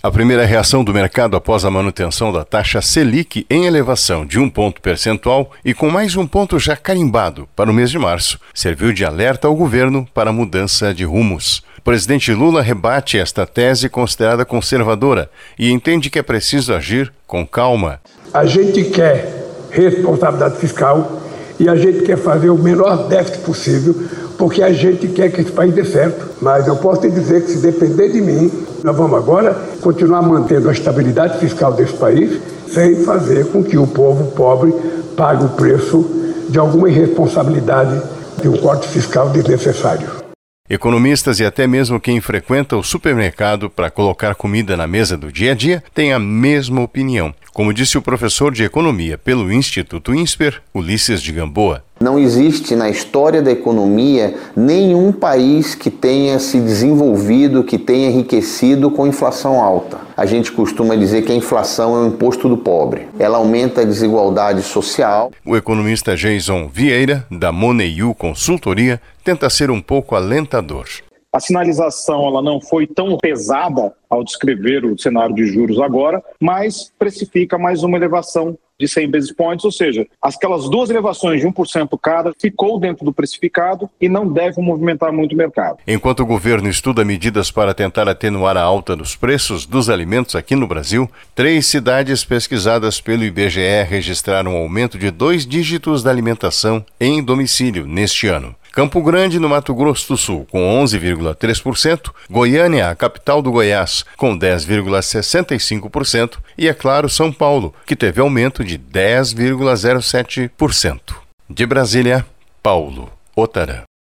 A primeira reação do mercado após a manutenção da taxa Selic em elevação de 1 ponto percentual e com mais um ponto já carimbado para o mês de março, serviu de alerta ao governo para a mudança de rumos. O presidente Lula rebate esta tese considerada conservadora e entende que é preciso agir com calma. A gente quer responsabilidade fiscal e a gente quer fazer o menor déficit possível, porque a gente quer que esse país dê certo. Mas eu posso te dizer que, se depender de mim, nós vamos agora continuar mantendo a estabilidade fiscal desse país, sem fazer com que o povo pobre pague o preço de alguma irresponsabilidade de um corte fiscal desnecessário. Economistas e até mesmo quem frequenta o supermercado para colocar comida na mesa do dia a dia têm a mesma opinião, como disse o professor de economia pelo Instituto INSPER, Ulisses de Gamboa. Não existe na história da economia nenhum país que tenha se desenvolvido, que tenha enriquecido com inflação alta. A gente costuma dizer que a inflação é o imposto do pobre. Ela aumenta a desigualdade social. O economista Jason Vieira, da Moneyou Consultoria, tenta ser um pouco alentador. A sinalização ela não foi tão pesada ao descrever o cenário de juros agora, mas precifica mais uma elevação de 100 basis points, ou seja, aquelas duas elevações de 1% cada ficou dentro do precificado e não deve movimentar muito o mercado. Enquanto o governo estuda medidas para tentar atenuar a alta dos preços dos alimentos aqui no Brasil, 3 cidades pesquisadas pelo IBGE registraram um aumento de 2 dígitos da alimentação em domicílio neste ano. Campo Grande, no Mato Grosso do Sul, com 11,3%, Goiânia, a capital do Goiás, com 10,65% e, é claro, São Paulo, que teve aumento de 10,07%. De Brasília, Paulo Otarã.